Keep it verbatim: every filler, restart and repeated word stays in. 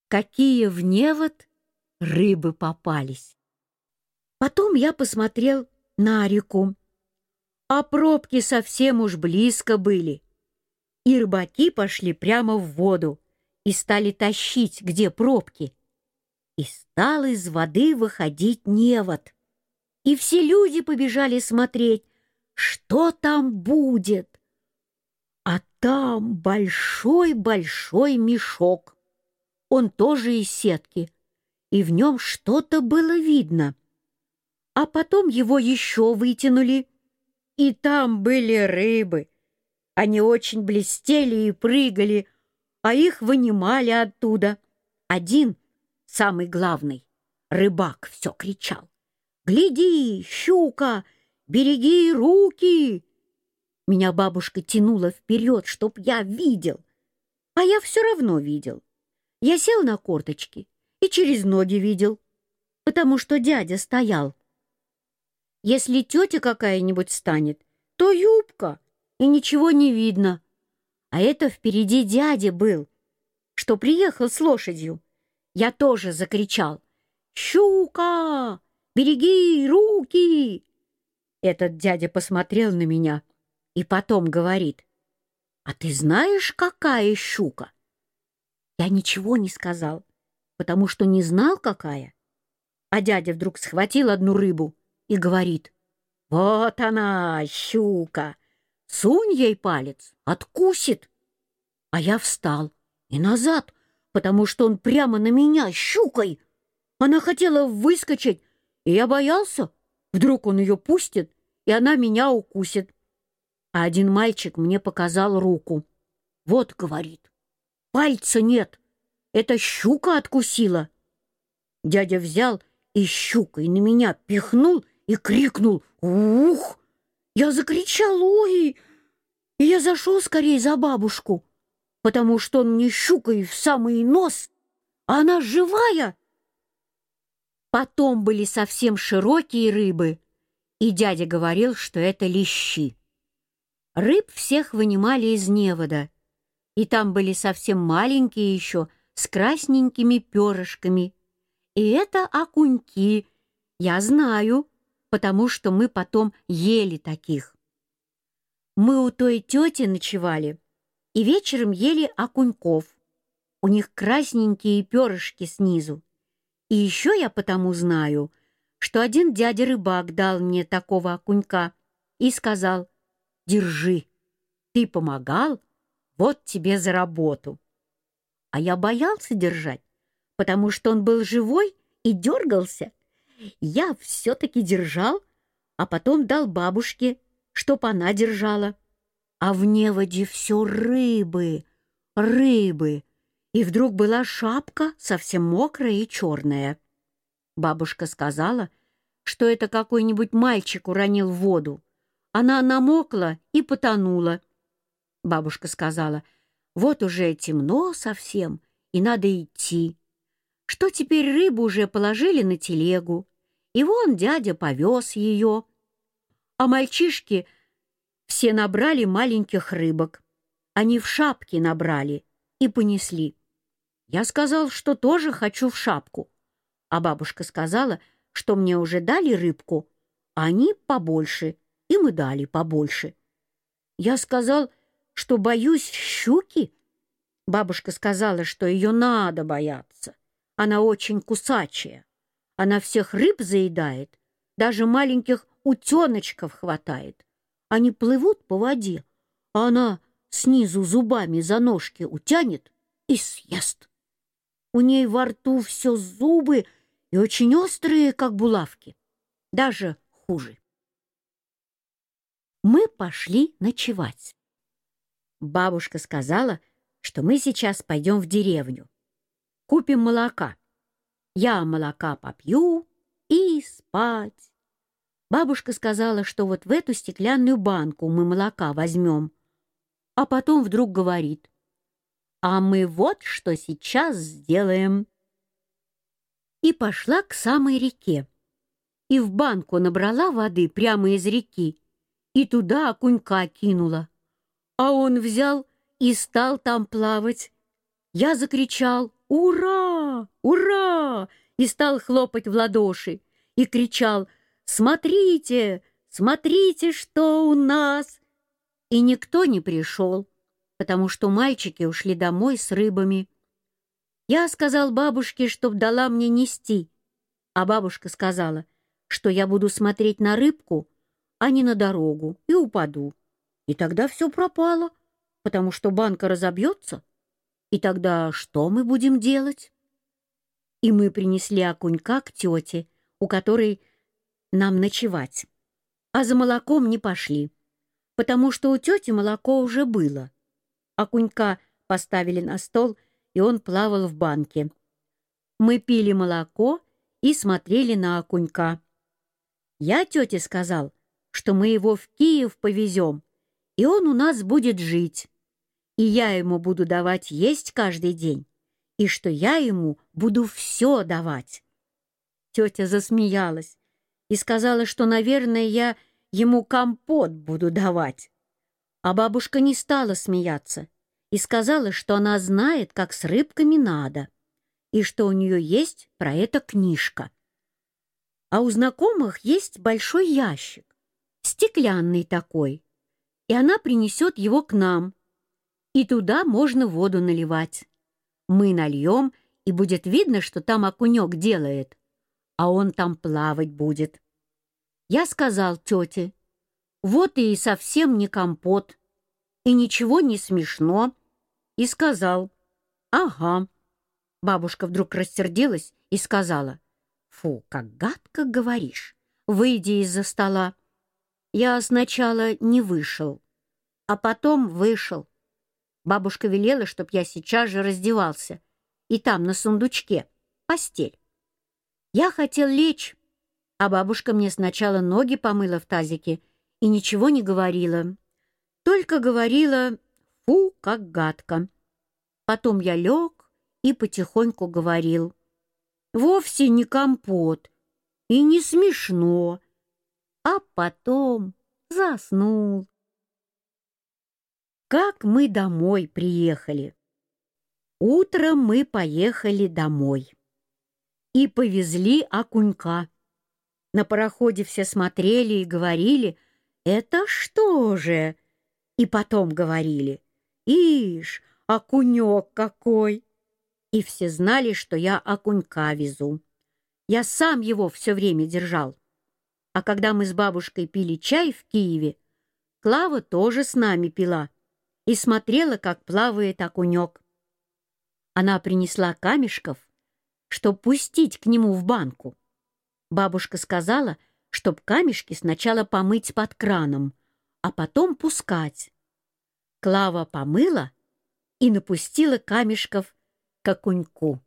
какие в невод рыбы попались. Потом я посмотрел на реку, а пробки совсем уж близко были, и рыбаки пошли прямо в воду и стали тащить, где пробки. И стал из воды выходить невод, и все люди побежали смотреть, что там будет. А там большой-большой мешок, он тоже из сетки, и в нем что-то было видно. А потом его еще вытянули, и там были рыбы. Они очень блестели и прыгали, а их вынимали оттуда. Один, самый главный, рыбак, все кричал: «Гляди, щука, береги руки!» Меня бабушка тянула вперед, чтоб я видел, а я все равно видел. Я сел на корточки и через ноги видел, потому что дядя стоял. Если тетя какая-нибудь станет, то юбка, и ничего не видно. А это впереди дядя был, что приехал с лошадью. Я тоже закричал: «Щука, береги руки!» Этот дядя посмотрел на меня и потом говорит: «А ты знаешь, какая щука?» Я ничего не сказал, потому что не знал, какая. А дядя вдруг схватил одну рыбу и говорит: «Вот она, щука! Сунь ей палец, откусит!» А я встал и назад, потому что он прямо на меня щукой. Она хотела выскочить, и я боялся. Вдруг он ее пустит, и она меня укусит. А один мальчик мне показал руку. «Вот, — говорит, — пальца нет, это щука откусила». Дядя взял и щукой на меня пихнул и крикнул: «Ух!» Я закричал: «Ой!» И я зашел скорее за бабушку, потому что он мне щукой в самый нос, а она живая. Потом были совсем широкие рыбы, и дядя говорил, что это лещи. Рыб всех вынимали из невода, и там были совсем маленькие еще, с красненькими перышками. И это окуньки, я знаю, потому что мы потом ели таких. Мы у той тети ночевали и вечером ели окуньков. У них красненькие перышки снизу. И еще я потому знаю, что один дядя-рыбак дал мне такого окунька и сказал: «Держи, ты помогал, вот тебе за работу». А я боялся держать, потому что он был живой и дергался. Я все-таки держал, а потом дал бабушке, чтоб она держала. А в неводе все рыбы, рыбы. И вдруг была шапка, совсем мокрая и черная. Бабушка сказала, что это какой-нибудь мальчик уронил в воду. Она намокла и потонула. Бабушка сказала: «Вот уже темно совсем, и надо идти. Что теперь рыбу уже положили на телегу, и вон дядя повез ее». А мальчишки все набрали маленьких рыбок. Они в шапки набрали и понесли. Я сказал, что тоже хочу в шапку. А бабушка сказала, что мне уже дали рыбку, а они побольше, и мы дали побольше. Я сказал, что боюсь щуки. Бабушка сказала, что ее надо бояться. Она очень кусачая. Она всех рыб заедает, даже маленьких утеночков хватает. Они плывут по воде, а она снизу зубами за ножки утянет и съест. У ней во рту все зубы и очень острые, как булавки. Даже хуже. Мы пошли ночевать. Бабушка сказала, что мы сейчас пойдем в деревню. Купим молока. Я молока попью и спать. Бабушка сказала, что вот в эту стеклянную банку мы молока возьмем. А потом вдруг говорит: «А мы вот что сейчас сделаем». И пошла к самой реке. И в банку набрала воды прямо из реки, и туда окунька кинула. А он взял и стал там плавать. Я закричал: «Ура! Ура!» и стал хлопать в ладоши и кричал: «Смотрите, смотрите, что у нас!» И никто не пришел, потому что мальчики ушли домой с рыбами. Я сказал бабушке, чтоб дала мне нести, а бабушка сказала, что я буду смотреть на рыбку, а не на дорогу, и упаду. И тогда все пропало, потому что банка разобьется. И тогда что мы будем делать? И мы принесли окунька к тете, у которой нам ночевать, а за молоком не пошли, потому что у тети молоко уже было. Окунька поставили на стол, и он плавал в банке. Мы пили молоко и смотрели на окунька. Я тете сказал, что мы его в Киев повезем, и он у нас будет жить, и я ему буду давать есть каждый день, и что я ему буду все давать. Тетя засмеялась и сказала, что, наверное, я ему компот буду давать. А бабушка не стала смеяться и сказала, что она знает, как с рыбками надо, и что у нее есть про это книжка. А у знакомых есть большой ящик, стеклянный такой, и она принесет его к нам, и туда можно воду наливать. Мы нальем, и будет видно, что там окунек делает, а он там плавать будет. Я сказал тете: «Вот и совсем не компот, и ничего не смешно», и сказал: «Ага». Бабушка вдруг рассердилась и сказала: «Фу, как гадко говоришь, выйди из-за стола». Я сначала не вышел, а потом вышел. Бабушка велела, чтоб я сейчас же раздевался, и там на сундучке постель. Я хотел лечь, а бабушка мне сначала ноги помыла в тазике и ничего не говорила, только говорила: «Фу, как гадко». Потом я лег и потихоньку говорил: «Вовсе не компот и не смешно», а потом заснул. Как мы домой приехали? Утром мы поехали домой и повезли окунька. На пароходе все смотрели и говорили: «Это что же?» И потом говорили: «Ишь, окунек какой!» И все знали, что я окунька везу. Я сам его все время держал. А когда мы с бабушкой пили чай в Киеве, Клава тоже с нами пила и смотрела, как плавает окунек. Она принесла камешков, чтоб пустить к нему в банку. Бабушка сказала, чтоб камешки сначала помыть под краном, а потом пускать. Клава помыла и напустила камешков к окуньку.